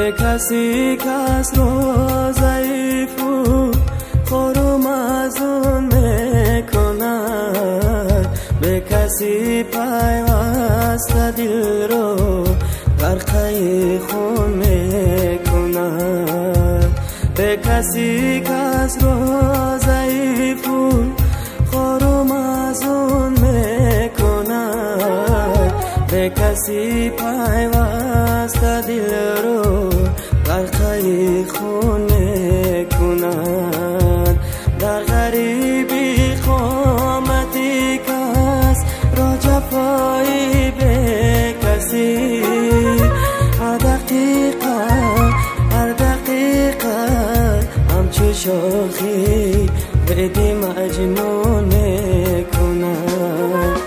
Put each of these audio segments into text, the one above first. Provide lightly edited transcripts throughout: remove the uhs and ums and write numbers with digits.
به کسی کس رو ضعیف و خرم از اون میکند، به کسی پیوسته دل رو غرقه خون میکند، به کسی کس رو ضعیف و خرم از اون میکند، به کسی پیوسته دل رو غرقه خون میکند. در غریبی قامتی کس را جفایی به کسی، هر دقیقه همچو شاخی بدی مجنون میکند.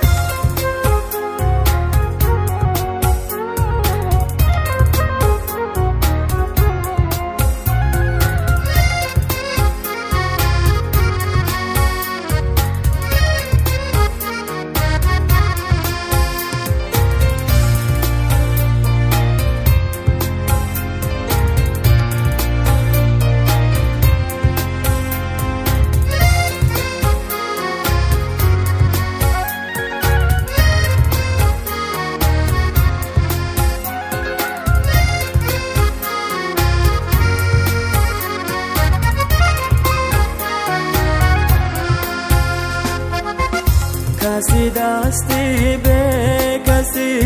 کسی دستی به کسی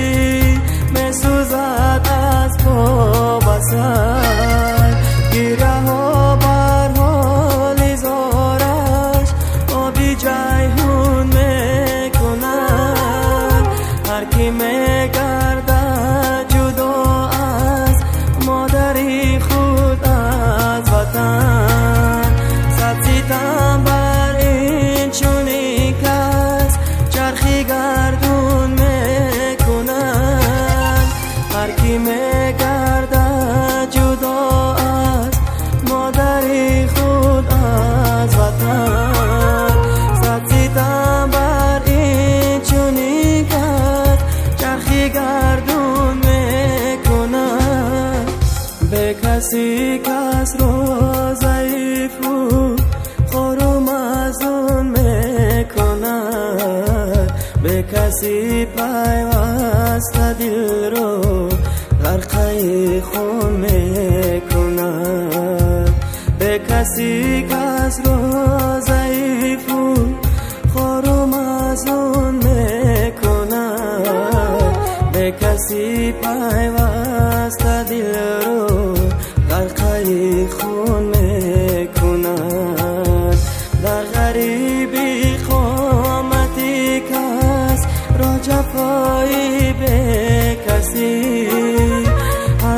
میسوزد از پا به سر، گیره ها بر حال زارش آبی جیهون میکند. هر کی میگردد جدا از مادری خود از وطن، صد ستم بر این چونی کس چرخی گردون میکنند. هر کی میگردد جدا از مادری خود از وطن، صد ستم بر این چونی کس چرخی گردون میکنند. به کسی کس رو ضعیف و خرم از اون میکند، به کسی پیوسته دل رو غرقه خون میکند، به کسی کس رو ضعیف و خرم از اون میکند، به کسی پیوسته دل رو غرقه خون میکند. در غریبی قامتی کس را جفایی به کسی، هر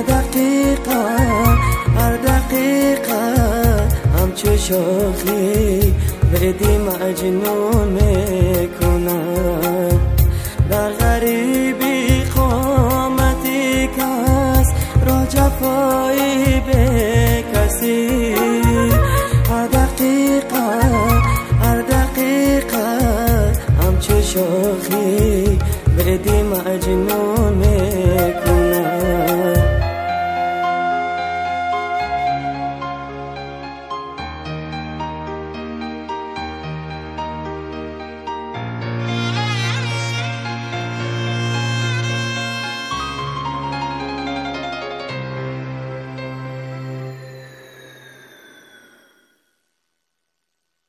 دقیقه همچو شاخی بدی مجنون میکند. در غریبی قامتی کس را جفایی به کسی، هر دقیقه همچو شاخی بدی مجنون